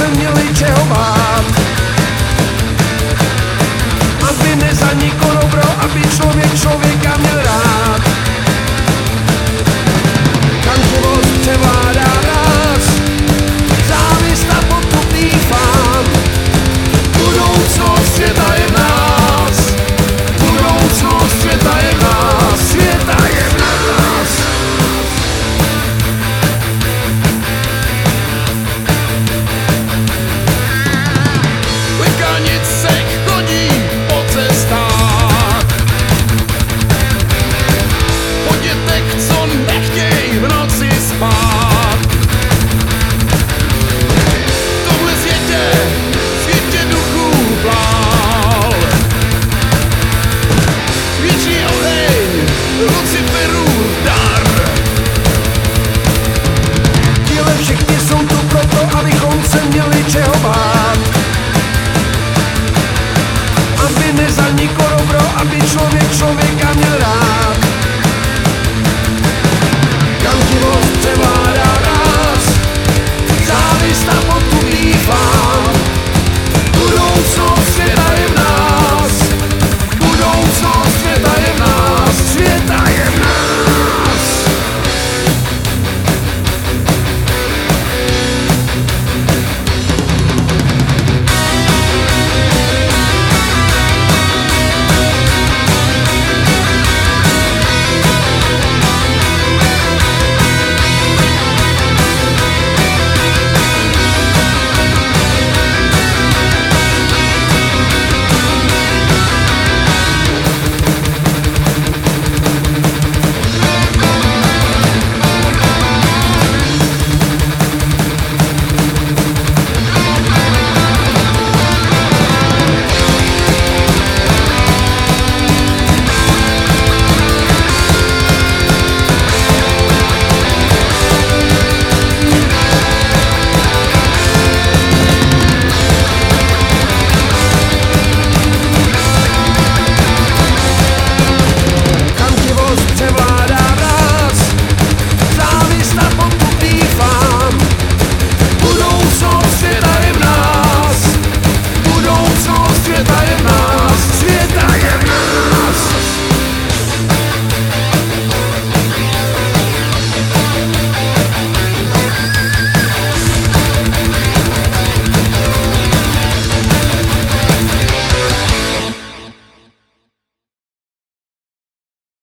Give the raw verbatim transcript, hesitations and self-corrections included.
se měli čeho bát. Aby nezaniklo dobro, aby člověk člověka měl rád. Kantivost převládá nás, závist a potupný fám. Budoucnost světa je v nás, budoucnost světa je v nás, světa je v nás. Klikanice chodí po cestách, po dětech, co nechtěj v noci spát. V tomhle světě, světě duchů plál, věčný oheň, Luciferův dar. Tíhle všichni jsou tu proto, abychom se měli